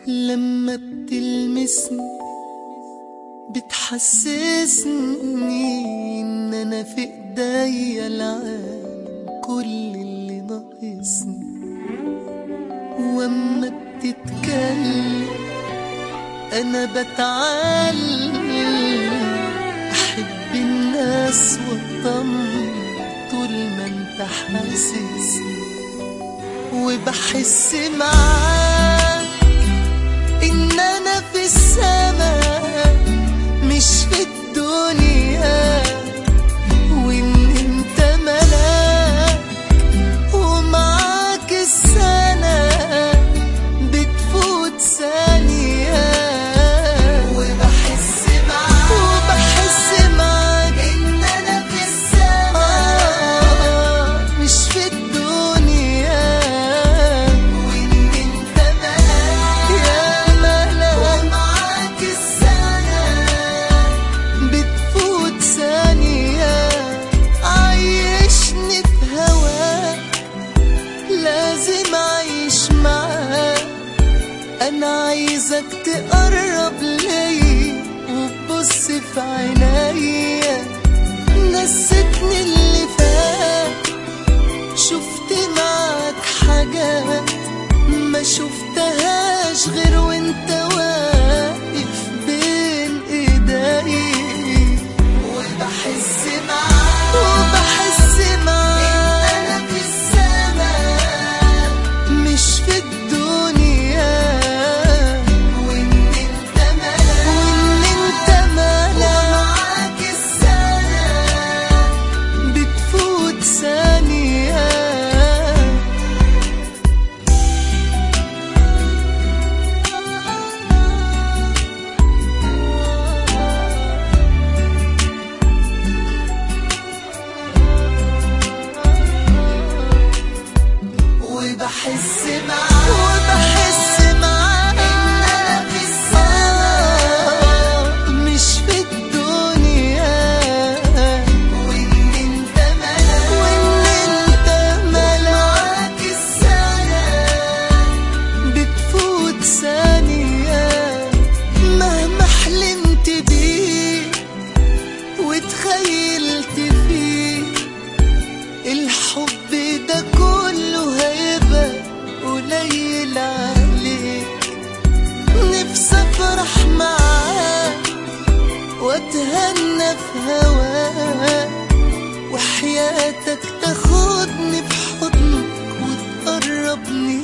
لما بتلمسني بتحسسني ان انا في ايديا العالم كل اللي ناقصني. واما بتتكلم انا بتعلم احب الناس واطمن طول ما انت حاسسني. وبحس معاك ان انا في السماء مش في الدنيا، وان انت ملاك ومعاك السنة بتفوت ثانية. وبحس معاك ان انا في السماء مش في الدنيا، وان انت ملاك يا ملاك ومعاك السنة بتفوت ثانية. عايشني في هواك لازم اعيش معاك. انا عايزك تقرب ليا وتبص في عينيا. نسيتني اللي فات، شفت معاك حاجات ما شفتهاش غير وانت واقف بين ايدي. وبحس معاك ان انا في السماء مش في الدنيا، وان انت ملاك ومعاك السنة بتفوت ثانية. وبحس معاك ان انا في السماء مش في الدنيا، وان انت ملاك ومعاك السنة بتفوت ثانية. مهما حلمت بيه وتخيلت فيه الحب ده كله هيبقى قليل عليك. نفسي افرح معاك واتهنى في هواك، وحياتك تاخدني في حضنك وتقربني